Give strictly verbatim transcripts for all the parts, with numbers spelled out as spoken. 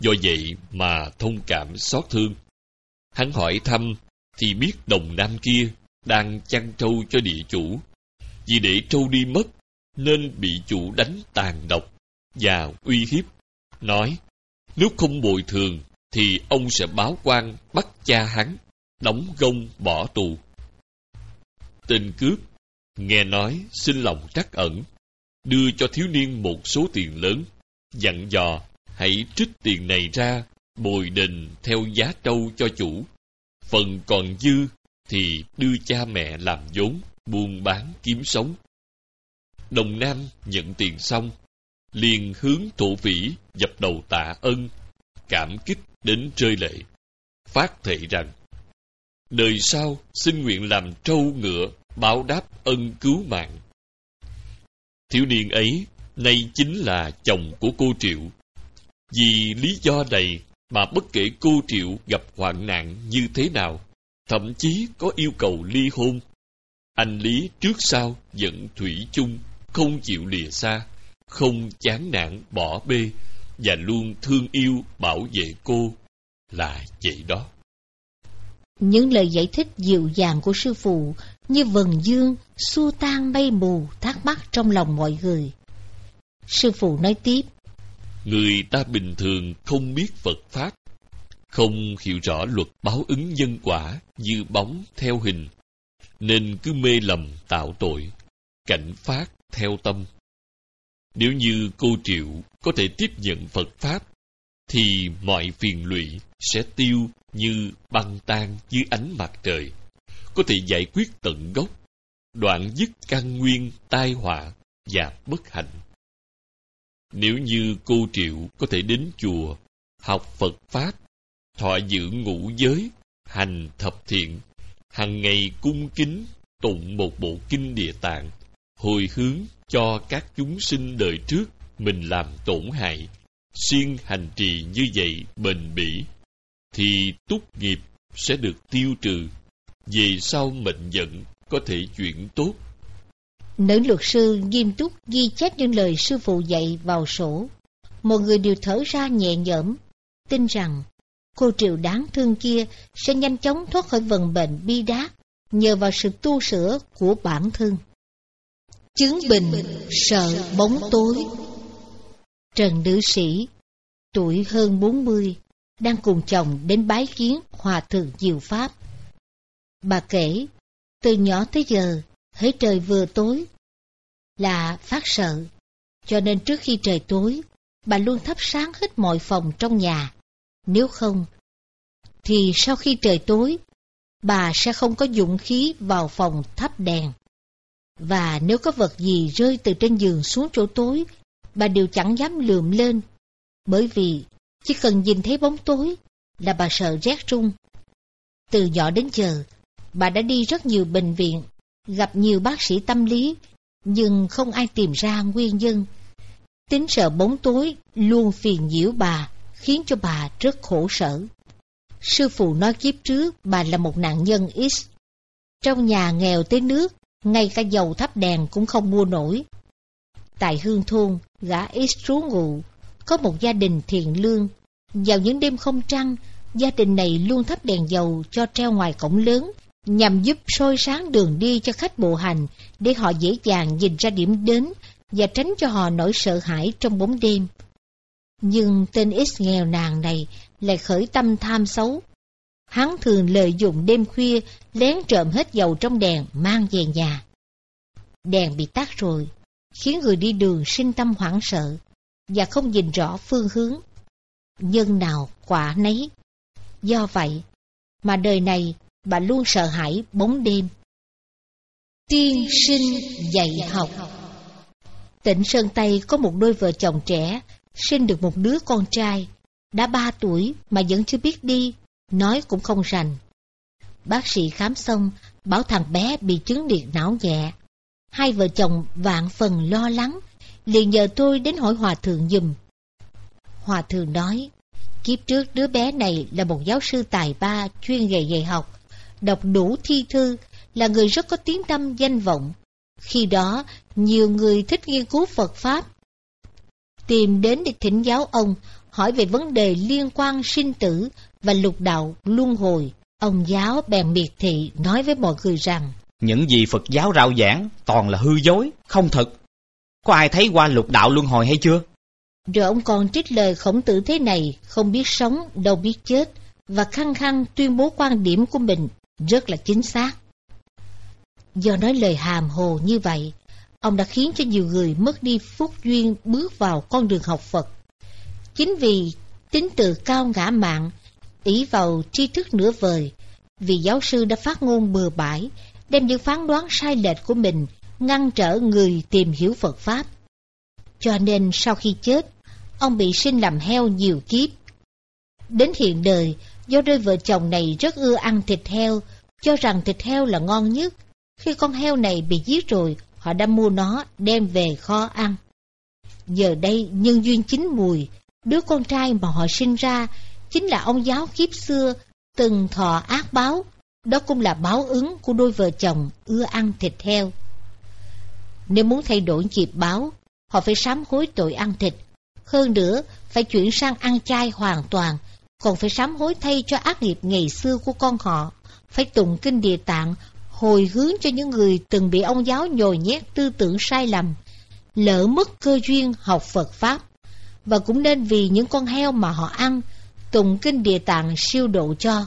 Do vậy mà thông cảm xót thương. Hắn hỏi thăm thì biết đồng nam kia đang chăn trâu cho địa chủ. Vì để trâu đi mất nên bị chủ đánh tàn độc và uy hiếp, nói nếu không bồi thường thì ông sẽ báo quan bắt cha hắn, đóng gông bỏ tù. Tên cướp nghe nói xin lòng trắc ẩn, đưa cho thiếu niên một số tiền lớn, dặn dò hãy trích tiền này ra bồi đền theo giá trâu cho chủ, phần còn dư thì đưa cha mẹ làm vốn buôn bán kiếm sống. Đồng Nam nhận tiền xong, liền hướng thổ phỉ dập đầu tạ ân, cảm kích đến rơi lệ, phát thệ rằng đời sau xin nguyện làm trâu ngựa báo đáp ân cứu mạng. Thiếu niên ấy nay chính là chồng của cô Triệu. Vì lý do này mà bất kể cô Triệu gặp hoạn nạn như thế nào, thậm chí có yêu cầu ly hôn, anh Lý trước sau vẫn thủy chung, không chịu lìa xa, không chán nản bỏ bê, và luôn thương yêu bảo vệ cô là vậy đó. Những lời giải thích dịu dàng của sư phụ như vầng dương xua tan mây mù thắc mắc trong lòng mọi người. Sư phụ nói tiếp: Người ta bình thường không biết Phật Pháp, không hiểu rõ luật báo ứng nhân quả như bóng theo hình, nên cứ mê lầm tạo tội, cảnh phát theo tâm. Nếu như cô Triệu có thể tiếp nhận Phật Pháp, thì mọi phiền lụy sẽ tiêu như băng tan dưới ánh mặt trời, có thể giải quyết tận gốc, đoạn dứt căn nguyên tai họa và bất hạnh. Nếu như cô Triệu có thể đến chùa, học Phật Pháp, thọ giữ ngũ giới, hành thập thiện, hằng ngày cung kính tụng một bộ kinh Địa Tạng, hồi hướng cho các chúng sinh đời trước mình làm tổn hại, siêng hành trì như vậy bền bỉ, thì túc nghiệp sẽ được tiêu trừ, về sau mệnh vận có thể chuyển tốt. Nữ luật sư nghiêm túc ghi chép những lời sư phụ dạy vào sổ. Mọi người đều thở ra nhẹ nhõm, tin rằng cô Triệu đáng thương kia sẽ nhanh chóng thoát khỏi vận bệnh bi đát nhờ vào sự tu sửa của bản thân. Chứng bình sợ bóng tối. Trần nữ sĩ, tuổi hơn bốn mươi, đang cùng chồng đến bái kiến Hòa thượng Diệu Pháp. Bà kể, từ nhỏ tới giờ, hễ trời vừa tối là phát sợ, cho nên trước khi trời tối, bà luôn thắp sáng hết mọi phòng trong nhà. Nếu không, thì sau khi trời tối, bà sẽ không có dũng khí vào phòng thắp đèn. Và nếu có vật gì rơi từ trên giường xuống chỗ tối, bà đều chẳng dám lườm lên, bởi vì chỉ cần nhìn thấy bóng tối là bà sợ rét run. Từ nhỏ đến giờ, bà đã đi rất nhiều bệnh viện, gặp nhiều bác sĩ tâm lý, nhưng không ai tìm ra nguyên nhân. Tính sợ bóng tối luôn phiền nhiễu bà, khiến cho bà rất khổ sở. Sư phụ nói kiếp trước bà là một nạn nhân X. Trong nhà nghèo tới nước, ngay cả dầu thắp đèn cũng không mua nổi. Tại Hương Thôn, gã X trú ngụ, có một gia đình thiện lương. Vào những đêm không trăng, gia đình này luôn thắp đèn dầu cho treo ngoài cổng lớn, nhằm giúp soi sáng đường đi cho khách bộ hành, để họ dễ dàng nhìn ra điểm đến và tránh cho họ nỗi sợ hãi trong bóng đêm. Nhưng tên X nghèo nàn này lại khởi tâm tham xấu. Hắn thường lợi dụng đêm khuya lén trộm hết dầu trong đèn mang về nhà. Đèn bị tắt rồi, khiến người đi đường sinh tâm hoảng sợ và không nhìn rõ phương hướng. Nhân nào quả nấy. Do vậy mà đời này bà luôn sợ hãi bóng đêm. Tiên sinh dạy học. Tỉnh Sơn Tây có một đôi vợ chồng trẻ sinh được một đứa con trai, đã ba tuổi mà vẫn chưa biết đi, nói cũng không rành. Bác sĩ khám xong bảo thằng bé bị chứng liệt não nhẹ. Hai vợ chồng vạn phần lo lắng, liền nhờ tôi đến hỏi hòa thượng giùm. Hòa thượng nói, kiếp trước đứa bé này là một giáo sư tài ba chuyên về dạy học, đọc đủ thi thư, là người rất có tiếng tăm danh vọng. Khi đó, nhiều người thích nghiên cứu Phật Pháp tìm đến để thỉnh giáo ông, hỏi về vấn đề liên quan sinh tử và lục đạo luân hồi. Ông giáo bèn miệt thị nói với mọi người rằng những gì Phật giáo rao giảng toàn là hư dối, không thật. Có ai thấy qua lục đạo luân hồi hay chưa? Rồi ông còn trích lời Khổng Tử thế này: không biết sống, đâu biết chết, và khăng khăng tuyên bố quan điểm của mình rất là chính xác. Do nói lời hàm hồ như vậy, ông đã khiến cho nhiều người mất đi phúc duyên bước vào con đường học Phật. Chính vì tính từ cao ngã mạn, ỷ vào tri thức nửa vời, vì giáo sư đã phát ngôn bừa bãi, đem những phán đoán sai lệch của mình ngăn trở người tìm hiểu Phật Pháp. Cho nên sau khi chết, ông bị sinh làm heo nhiều kiếp. Đến hiện đời, do đôi vợ chồng này rất ưa ăn thịt heo, cho rằng thịt heo là ngon nhất. Khi con heo này bị giết rồi, họ đã mua nó đem về kho ăn. Giờ đây nhân duyên chín mùi, đứa con trai mà họ sinh ra chính là ông giáo kiếp xưa từng thọ ác báo. Đó cũng là báo ứng của đôi vợ chồng ưa ăn thịt heo. Nếu muốn thay đổi nghiệp báo, họ phải sám hối tội ăn thịt. Hơn nữa, phải chuyển sang ăn chay hoàn toàn, còn phải sám hối thay cho ác nghiệp ngày xưa của con họ. Phải tụng kinh Địa Tạng, hồi hướng cho những người từng bị ông giáo nhồi nhét tư tưởng sai lầm, lỡ mất cơ duyên học Phật Pháp. Và cũng nên vì những con heo mà họ ăn, tụng kinh Địa Tạng siêu độ cho.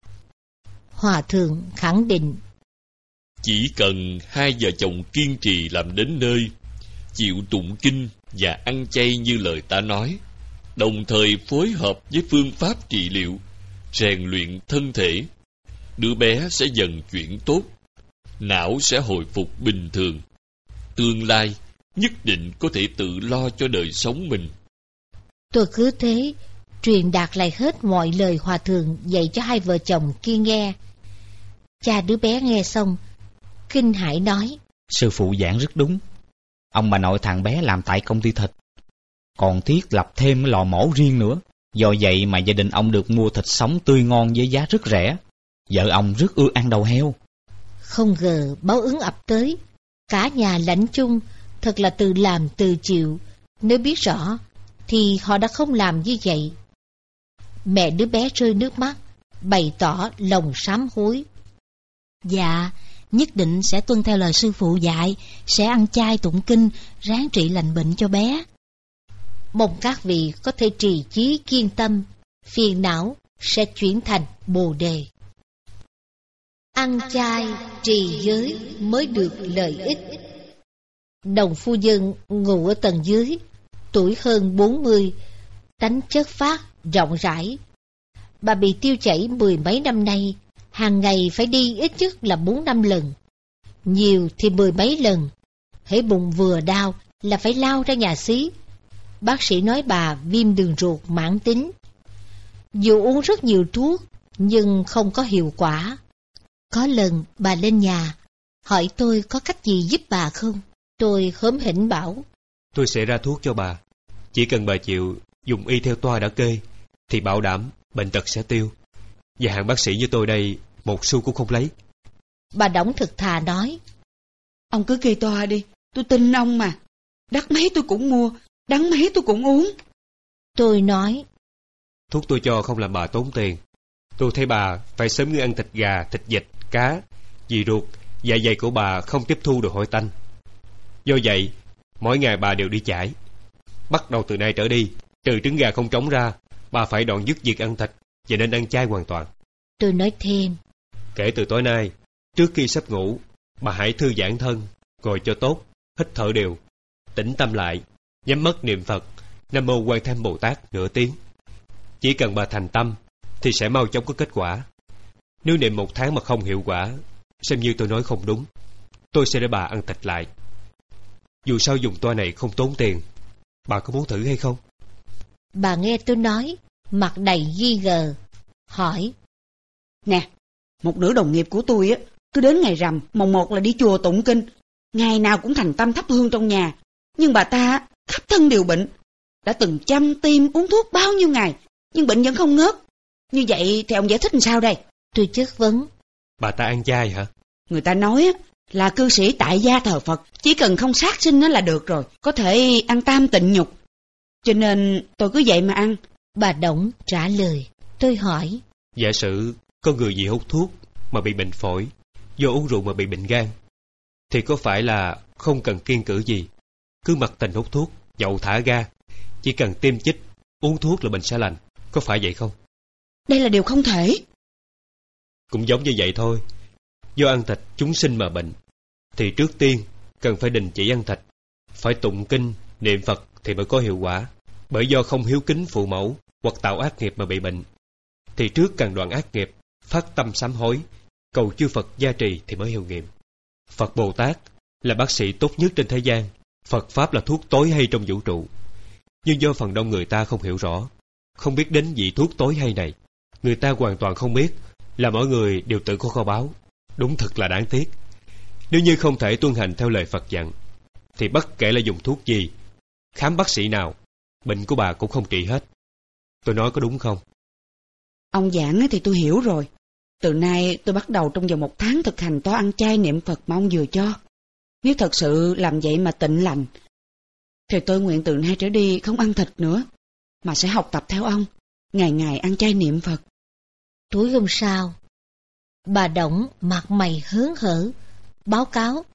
Hòa thượng khẳng định: chỉ cần hai vợ chồng kiên trì làm đến nơi, chịu tụng kinh và ăn chay như lời ta nói, đồng thời phối hợp với phương pháp trị liệu, rèn luyện thân thể, đứa bé sẽ dần chuyển tốt, não sẽ hồi phục bình thường, tương lai nhất định có thể tự lo cho đời sống mình. Tôi cứ thế truyền đạt lại hết mọi lời hòa thượng dạy cho hai vợ chồng kia nghe. Cha đứa bé nghe xong, kinh hãi nói: sư phụ giảng rất đúng. Ông bà nội thằng bé làm tại công ty thịt, còn thiết lập thêm lò mổ riêng nữa. Do vậy mà gia đình ông được mua thịt sống tươi ngon với giá rất rẻ. Vợ ông rất ưa ăn đầu heo. Không ngờ báo ứng ập tới, cả nhà lãnh chung, thật là từ làm từ chịu. Nếu biết rõ thì họ đã không làm như vậy. Mẹ đứa bé rơi nước mắt, bày tỏ lòng sám hối. Dạ, nhất định sẽ tuân theo lời sư phụ dạy, sẽ ăn chay tụng kinh, ráng trị lành bệnh cho bé. Mong các vị có thể trì chí kiên tâm, phiền não sẽ chuyển thành bồ đề. Ăn chay trì giới mới được lợi ích. Đồng phu nhân ngủ ở tầng dưới, tuổi hơn bốn mươi, tánh chất phác, rộng rãi. Bà bị tiêu chảy mười mấy năm nay, hàng ngày phải đi ít nhất là bốn năm lần, nhiều thì mười mấy lần. Hễ bụng vừa đau là phải lao ra nhà xí. Bác sĩ nói bà viêm đường ruột mãn tính. Dù uống rất nhiều thuốc nhưng không có hiệu quả. Có lần bà lên nhà hỏi tôi có cách gì giúp bà không. Tôi hớm hỉnh bảo: tôi sẽ ra thuốc cho bà. Chỉ cần bà chịu dùng y theo toa đã kê thì bảo đảm bệnh tật sẽ tiêu. Và hạng bác sĩ như tôi đây một xu cũng không lấy. Bà Đổng thực thà nói: ông cứ kê toa đi, tôi tin ông mà. Đắt mấy tôi cũng mua, đắng mấy tôi cũng uống. Tôi nói: thuốc tôi cho không làm bà tốn tiền. Tôi thấy bà phải sớm ngưng ăn thịt gà, thịt vịt, cá, vì ruột, dạ dày của bà không tiếp thu được hội tanh. Do vậy, mỗi ngày bà đều đi chải. Bắt đầu từ nay trở đi, trừ trứng gà không trống ra, bà phải đoạn dứt việc ăn thịt và nên ăn chay hoàn toàn. Tôi nói thêm: kể từ tối nay, trước khi sắp ngủ, bà hãy thư giãn thân, ngồi cho tốt, hít thở đều, tĩnh tâm lại, nhắm mắt niệm Phật Nam Mô Quan Thế Bồ Tát nửa tiếng. Chỉ cần bà thành tâm thì sẽ mau chóng có kết quả. Nếu niệm một tháng mà không hiệu quả, xem như tôi nói không đúng, tôi sẽ để bà ăn thịt lại. Dù sao dùng toa này không tốn tiền. Bà có muốn thử hay không? Bà nghe tôi nói, mặt đầy nghi ngờ, hỏi: nè, một nửa đồng nghiệp của tôi á, cứ đến ngày rằm mồng một là đi chùa tụng kinh, ngày nào cũng thành tâm thắp hương trong nhà. Nhưng bà ta khắp thân đều bệnh, đã từng chăm tim uống thuốc bao nhiêu ngày, nhưng bệnh vẫn không ngớt. Như vậy thì ông giải thích làm sao đây? Tôi chất vấn: bà ta ăn chay hả? Người ta nói á, là cư sĩ tại gia thờ Phật, chỉ cần không sát sinh nó là được rồi, có thể ăn tam tịnh nhục. Cho nên tôi cứ vậy mà ăn, Bà Đổng trả lời. Tôi hỏi. Giả sử có người gì hút thuốc mà bị bệnh phổi, do uống rượu mà bị bệnh gan, thì có phải là không cần kiêng cữ gì, cứ mặc tình hút thuốc, nhậu thả ga, chỉ cần tiêm chích, uống thuốc là bệnh sẽ lành, có phải vậy không? Đây là điều không thể. Cũng giống như vậy thôi. Do ăn thịt chúng sinh mà bệnh, thì trước tiên cần phải đình chỉ ăn thịt, phải tụng kinh, niệm Phật thì mới có hiệu quả. Bởi do không hiếu kính phụ mẫu hoặc tạo ác nghiệp mà bị bệnh, thì trước cần đoạn ác nghiệp, phát tâm sám hối, cầu chư Phật gia trì thì mới hiệu nghiệm. Phật Bồ Tát là bác sĩ tốt nhất trên thế gian, Phật Pháp là thuốc tối hay trong vũ trụ. Nhưng do phần đông người ta không hiểu rõ, không biết đến vị thuốc tối hay này, người ta hoàn toàn không biết là mỗi người đều tự có kho báu. Đúng thật là đáng tiếc. Nếu như không thể tuân hành theo lời Phật dặn, thì bất kể là dùng thuốc gì, khám bác sĩ nào, bệnh của bà cũng không trị hết. Tôi nói có đúng không? Ông giảng thì tôi hiểu rồi. Từ nay tôi bắt đầu trong vòng một tháng thực hành toa ăn chay niệm Phật mà ông vừa cho. Nếu thật sự làm vậy mà tịnh lành, thì tôi nguyện từ nay trở đi không ăn thịt nữa, mà sẽ học tập theo ông, ngày ngày ăn chay niệm Phật. Tối hôm sau, bà Đổng mặt mày hớn hở, báo cáo.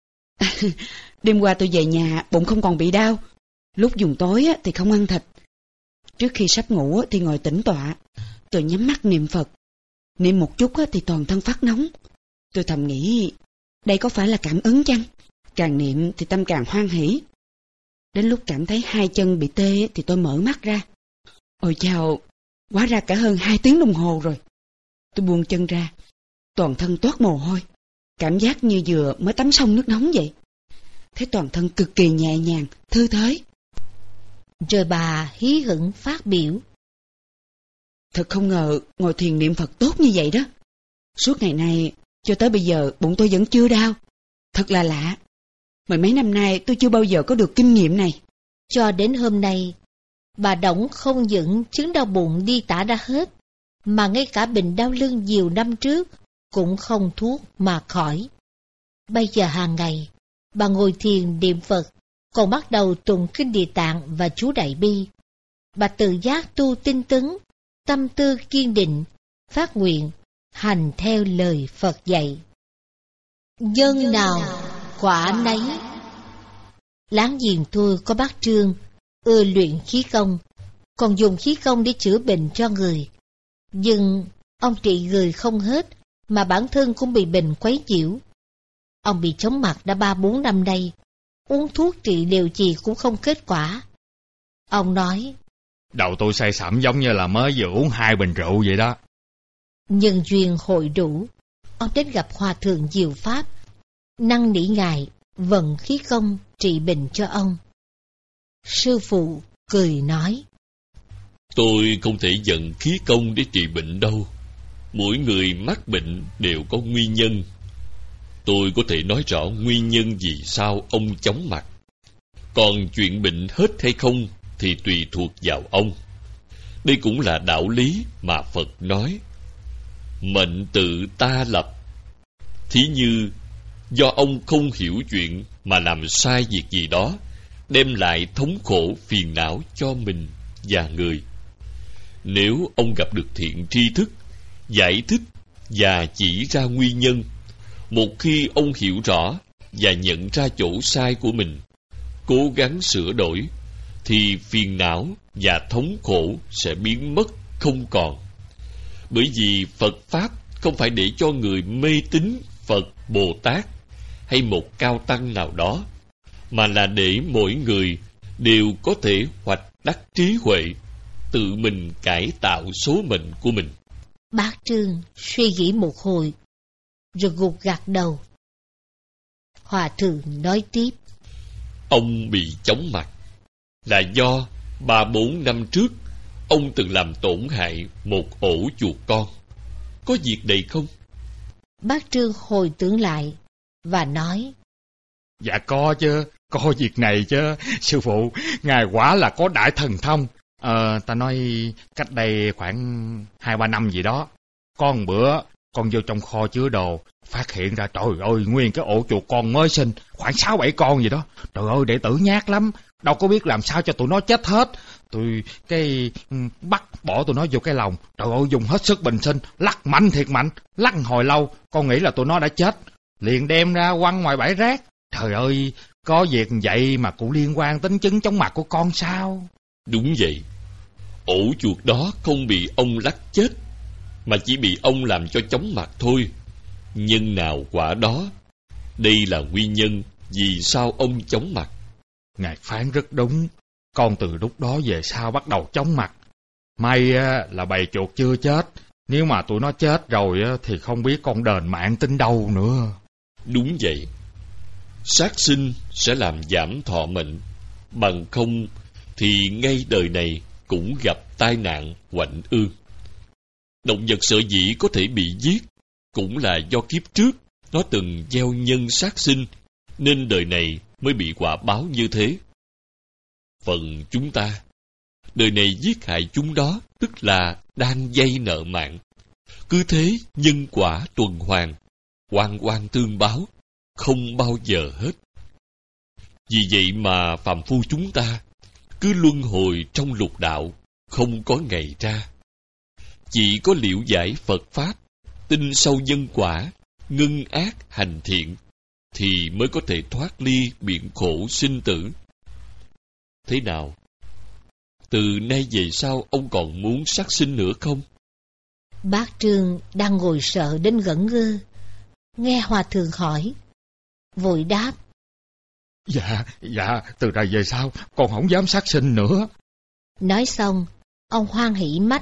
Đêm qua tôi về nhà, bụng không còn bị đau. Lúc dùng tối thì không ăn thịt. Trước khi sắp ngủ thì ngồi tĩnh tọa. Tôi nhắm mắt niệm Phật. Niệm một chút thì toàn thân phát nóng. Tôi thầm nghĩ, đây có phải là cảm ứng chăng? Càng niệm thì tâm càng hoan hỷ. Đến lúc cảm thấy hai chân bị tê thì tôi mở mắt ra. Ôi chao, hóa ra cả hơn hai tiếng đồng hồ rồi. Tôi buông chân ra, toàn thân toát mồ hôi, cảm giác như vừa mới tắm xong nước nóng vậy. Thấy toàn thân cực kỳ nhẹ nhàng, thư thới. Rồi bà hí hửng phát biểu. Thật không ngờ ngồi thiền niệm Phật tốt như vậy đó. Suốt ngày nay cho tới bây giờ bụng tôi vẫn chưa đau. Thật là lạ. Mười mấy năm nay tôi chưa bao giờ có được kinh nghiệm này. Cho đến hôm nay, bà Đổng không những chứng đau bụng đi tả ra hết, mà ngay cả bệnh đau lưng nhiều năm trước cũng không thuốc mà khỏi. Bây giờ hàng ngày, bà ngồi thiền niệm Phật, còn bắt đầu tụng kinh Địa Tạng và chú Đại Bi. Bà tự giác tu tinh tấn, tâm tư kiên định, phát nguyện, hành theo lời Phật dạy. Nhân nào quả nấy. Láng giềng tôi có bác Trương, ưa luyện khí công, còn dùng khí công để chữa bệnh cho người. Nhưng ông trị người không hết, mà bản thân cũng bị bệnh quấy nhiễu. Ông bị chóng mặt đã ba bốn năm nay, uống thuốc trị liệu gì cũng không kết quả. Ông nói, đầu tôi say sẩm giống như là mới vừa uống hai bình rượu vậy đó. Nhân duyên hội đủ, ông đến gặp Hòa Thượng Diệu Pháp, năn nỉ ngài vận khí công trị bệnh cho ông. Sư phụ cười nói, tôi không thể vận khí công để trị bệnh đâu. Mỗi người mắc bệnh đều có nguyên nhân. Tôi có thể nói rõ nguyên nhân vì sao ông chóng mặt. Còn chuyện bệnh hết hay không thì tùy thuộc vào ông. Đây cũng là đạo lý mà Phật nói. Mệnh tự ta lập. Thí như do ông không hiểu chuyện mà làm sai việc gì đó, đem lại thống khổ phiền não cho mình và người. Nếu ông gặp được thiện tri thức, giải thích và chỉ ra nguyên nhân, một khi ông hiểu rõ và nhận ra chỗ sai của mình, cố gắng sửa đổi, thì phiền não và thống khổ sẽ biến mất không còn. Bởi vì Phật Pháp không phải để cho người mê tín Phật, Bồ Tát hay một cao tăng nào đó, mà là để mỗi người đều có thể hoạch đắc trí huệ, tự mình cải tạo số mệnh của mình. Bác Trương suy nghĩ một hồi, rồi gục gặt đầu. Hòa Thượng nói tiếp, ông bị chóng mặt là do ba bốn năm trước ông từng làm tổn hại một ổ chuột con. Có việc này không? Bác Trương hồi tưởng lại và nói, dạ có chứ, có việc này chứ. Sư phụ, ngài quả là có đại thần thông. Ờ, ta nói cách đây khoảng hai ba năm gì đó, có một bữa con vô trong kho chứa đồ, phát hiện ra trời ơi nguyên cái ổ chuột con mới sinh, khoảng sáu bảy con gì đó. Trời ơi đệ tử nhát lắm, đâu có biết làm sao cho tụi nó chết hết. tôi cái bắt bỏ tụi nó vô cái lồng. Trời ơi, dùng hết sức bình sinh, lắc mạnh thiệt mạnh, lắc hồi lâu, con nghĩ là tụi nó đã chết, liền đem ra quăng ngoài bãi rác. Trời ơi, có việc vậy mà cũng liên quan đến chứng chóng mặt của con sao? Đúng vậy, ổ chuột đó không bị ông lắc chết, mà chỉ bị ông làm cho chóng mặt thôi. Nhân nào quả đó, đây là nguyên nhân vì sao ông chóng mặt. Ngài phán rất đúng, con từ lúc đó về sau bắt đầu chóng mặt. May là bầy chuột chưa chết, nếu mà tụi nó chết rồi thì không biết con đền mạng tính đâu nữa. Đúng vậy, sát sinh sẽ làm giảm thọ mệnh, bằng không thì ngay đời này cũng gặp tai nạn oạnh ương. Động vật sở dĩ có thể bị giết cũng là do kiếp trước nó từng gieo nhân sát sinh, nên đời này mới bị quả báo như thế. Phần chúng ta, đời này giết hại chúng đó, tức là đang vay nợ mạng. Cứ thế nhân quả tuần hoàn, oan oan tương báo, không bao giờ hết. Vì vậy mà phàm phu chúng ta cứ luân hồi trong lục đạo, không có ngày ra. Chỉ có liễu giải Phật Pháp, tin sâu nhân quả, ngưng ác hành thiện, thì mới có thể thoát ly biển khổ sinh tử. Thế nào? Từ nay về sau ông còn muốn sát sinh nữa không? Bác Trương đang ngồi sợ đến ngẩn ngơ, nghe hòa thượng hỏi, vội đáp: Dạ, dạ, từ nay về sau con không dám sát sinh nữa. Nói xong, ông hoan hỉ mắt: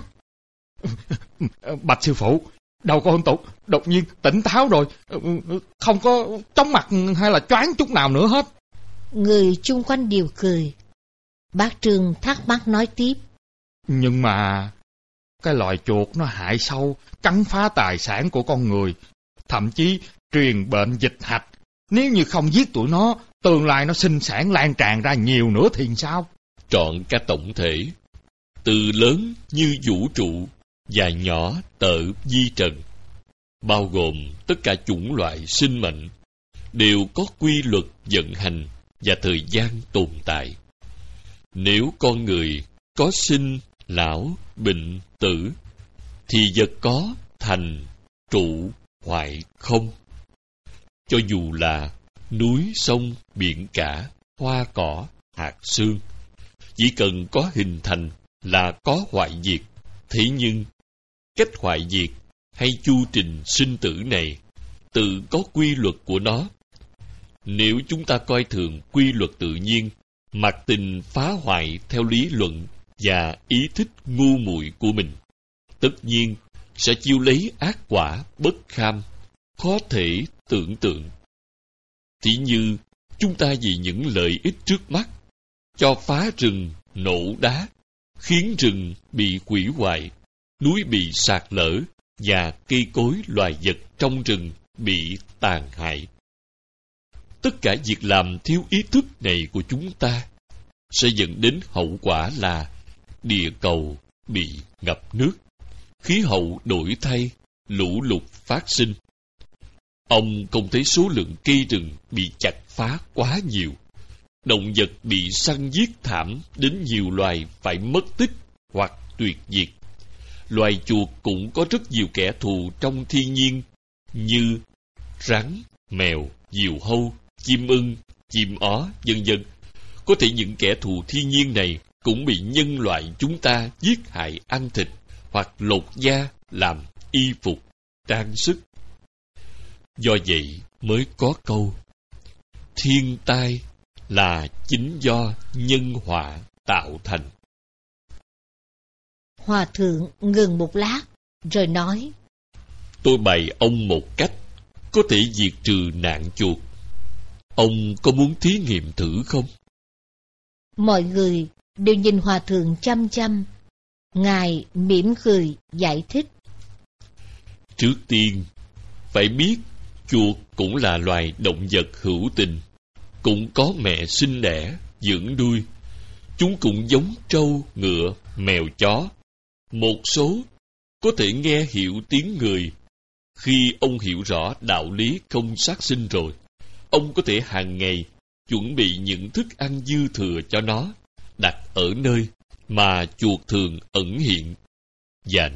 Bạch sư phụ, đầu con tục đột nhiên tỉnh táo rồi, không có chóng mặt hay là choáng chút nào nữa hết. Người chung quanh đều cười. Bác Trương thắc mắc nói tiếp: Nhưng mà cái loài chuột nó hại sâu, cắn phá tài sản của con người, thậm chí truyền bệnh dịch hạch. Nếu như không giết tụi nó, tương lai nó sinh sản lan tràn ra nhiều nữa thì sao? Trọn cả tổng thể, từ lớn như vũ trụ và nhỏ tợ vi trần, bao gồm tất cả chủng loại sinh mệnh, đều có quy luật vận hành và thời gian tồn tại. Nếu con người có sinh, lão, bệnh, tử, thì vật có thành, trụ, hoại, không. Cho dù là núi, sông, biển cả, hoa cỏ, hạt sương, chỉ cần có hình thành là có hoại diệt. Thế nhưng, cách hoại diệt hay chu trình sinh tử này tự có quy luật của nó. Nếu chúng ta coi thường quy luật tự nhiên, mặc tình phá hoại theo lý luận và ý thích ngu muội của mình, tất nhiên sẽ chiêu lấy ác quả bất kham, khó thể tưởng tượng. Thì như chúng ta vì những lợi ích trước mắt, cho phá rừng, nổ đá, khiến rừng bị hủy hoại, núi bị sạt lở và cây cối loài vật trong rừng bị tàn hại. Tất cả việc làm thiếu ý thức này của chúng ta sẽ dẫn đến hậu quả là địa cầu bị ngập nước, khí hậu đổi thay, lũ lụt phát sinh. Ông không thấy số lượng cây rừng bị chặt phá quá nhiều, động vật bị săn giết thảm đến nhiều loài phải mất tích hoặc tuyệt diệt. Loài chuột cũng có rất nhiều kẻ thù trong thiên nhiên như rắn, mèo, diều hâu, chim ưng, chim ó, vân vân. Có thể những kẻ thù thiên nhiên này cũng bị nhân loại chúng ta giết hại ăn thịt hoặc lột da làm y phục, trang sức. Do vậy mới có câu thiên tai là chính do nhân họa tạo thành. Hòa thượng ngừng một lát rồi nói: Tôi bày ông một cách có thể diệt trừ nạn chuột. Ông có muốn thí nghiệm thử không? Mọi người đều nhìn hòa thượng chăm chăm. Ngài mỉm cười giải thích: Trước tiên phải biết chuột cũng là loài động vật hữu tình, cũng có mẹ sinh đẻ, dưỡng nuôi. Chúng cũng giống trâu, ngựa, mèo, chó. Một số có thể nghe hiểu tiếng người. Khi ông hiểu rõ đạo lý không sát sinh rồi, ông có thể hàng ngày chuẩn bị những thức ăn dư thừa cho nó, đặt ở nơi mà chuột thường ẩn hiện, và